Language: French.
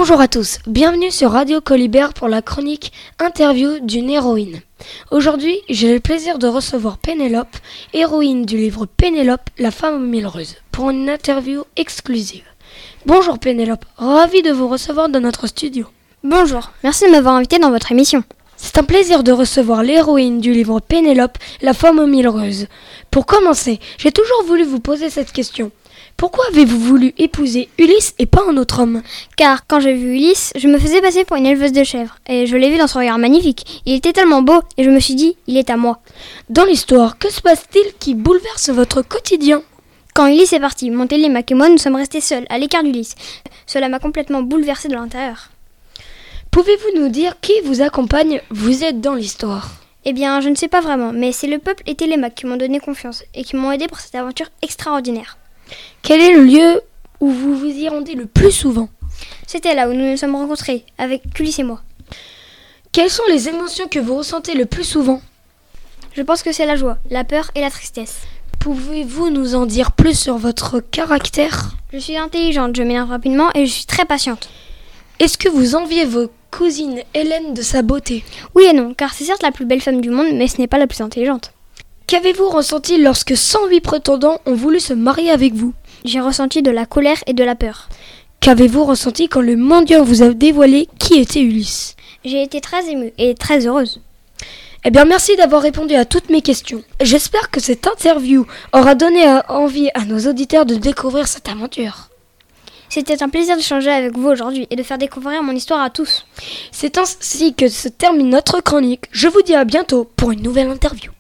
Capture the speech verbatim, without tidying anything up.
Bonjour à tous, bienvenue sur Radio Colibert pour la chronique Interview d'une héroïne. Aujourd'hui, j'ai le plaisir de recevoir Pénélope, héroïne du livre Pénélope, la femme aux mille ruses, pour une interview exclusive. Bonjour Pénélope, ravi de vous recevoir dans notre studio. Bonjour, merci de m'avoir invité dans votre émission. C'est un plaisir de recevoir l'héroïne du livre Pénélope, la femme aux mille ruses. Pour commencer, j'ai toujours voulu vous poser cette question. Pourquoi avez-vous voulu épouser Ulysse et pas un autre homme ? Car quand j'ai vu Ulysse, je me faisais passer pour une éleveuse de chèvres. Et je l'ai vu dans son regard magnifique. Il était tellement beau et je me suis dit, il est à moi. Dans l'histoire, que se passe-t-il qui bouleverse votre quotidien ? Quand Ulysse est parti, mon télémaque et moi nous sommes restés seuls, à l'écart d'Ulysse. Cela m'a complètement bouleversée de l'intérieur. Pouvez-vous nous dire qui vous accompagne ? Vous êtes dans l'histoire. Eh bien, je ne sais pas vraiment, mais c'est le peuple et Télémaque qui m'ont donné confiance et qui m'ont aidé pour cette aventure extraordinaire. Quel est le lieu où vous vous y rendez le plus souvent ? C'était là où nous nous sommes rencontrés, avec Ulysse et moi. Quelles sont les émotions que vous ressentez le plus souvent ? Je pense que c'est la joie, la peur et la tristesse. Pouvez-vous nous en dire plus sur votre caractère ? Je suis intelligente, je m'énerve rapidement et je suis très patiente. Est-ce que vous enviez vos cousines Hélène de sa beauté ? Oui et non, car c'est certes la plus belle femme du monde, mais ce n'est pas la plus intelligente. Qu'avez-vous ressenti lorsque cent huit prétendants ont voulu se marier avec vous ? J'ai ressenti de la colère et de la peur. Qu'avez-vous ressenti quand le mendiant vous a dévoilé qui était Ulysse ? J'ai été très émue et très heureuse. Eh bien, merci d'avoir répondu à toutes mes questions. J'espère que cette interview aura donné envie à nos auditeurs de découvrir cette aventure. C'était un plaisir d'échanger avec vous aujourd'hui et de faire découvrir mon histoire à tous. C'est ainsi que se termine notre chronique. Je vous dis à bientôt pour une nouvelle interview.